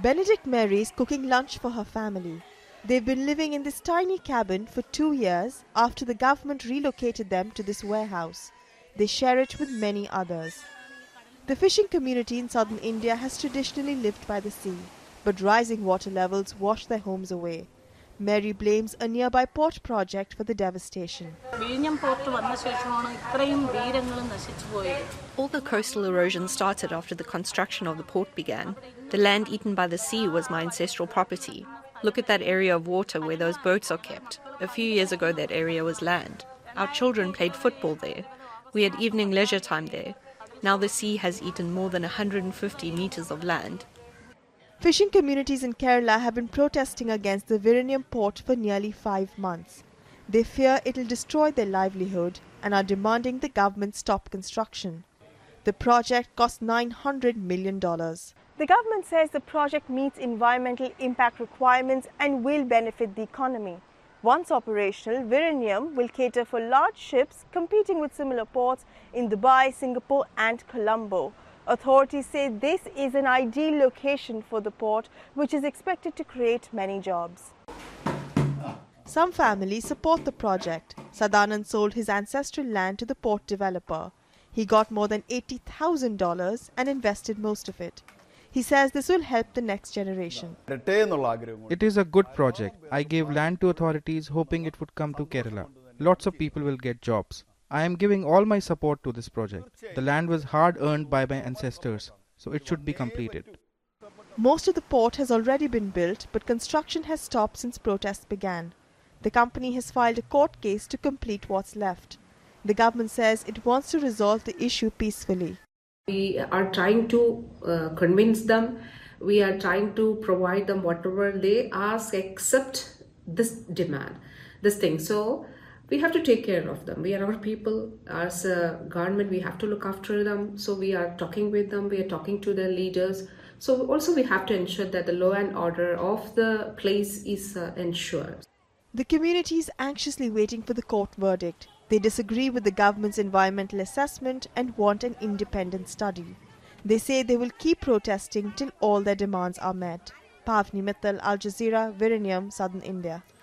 Benedict Mary is cooking lunch for her family. They've been living in this tiny cabin for 2 years after the government relocated them to this warehouse. They share it with many others. The fishing community in southern India has traditionally lived by the sea, but rising water levels washed their homes away. Mary blames a nearby port project for the devastation. All the coastal erosion started after the construction of the port began. The land eaten by the sea was my ancestral property. Look at that area of water where those boats are kept. A few years ago that area was land. Our children played football there. We had evening leisure time there. Now the sea has eaten more than 150 meters of land. Fishing communities in Kerala have been protesting against the Viranium port for nearly 5 months. They fear it will destroy their livelihood and are demanding the government stop construction. The project cost $900 million. The government says the project meets environmental impact requirements and will benefit the economy. Once operational, Viranium will cater for large ships competing with similar ports in Dubai, Singapore and Colombo. Authorities say this is an ideal location for the port, which is expected to create many jobs. Some families support the project. Sadanand sold his ancestral land to the port developer. He got more than $80,000 and invested most of it. He says this will help the next generation. It is a good project. I gave land to authorities hoping it would come to Kerala. Lots of people will get jobs. I am giving all my support to this project. The land was hard earned by my ancestors, so it should be completed. Most of the port has already been built, but construction has stopped since protests began. The company has filed a court case to complete what's left. The government says it wants to resolve the issue peacefully. We are trying to convince them. We are trying to provide them whatever they ask except this demand, this thing. So we have to take care of them. We are our people. As a government, we have to look after them. So we are talking with them. We are talking to their leaders. So also we have to ensure that the law and order of the place is ensured. The community is anxiously waiting for the court verdict. They disagree with the government's environmental assessment and want an independent study. They say they will keep protesting till all their demands are met. Pavni Mittal, Al Jazeera, Viranium, Southern India.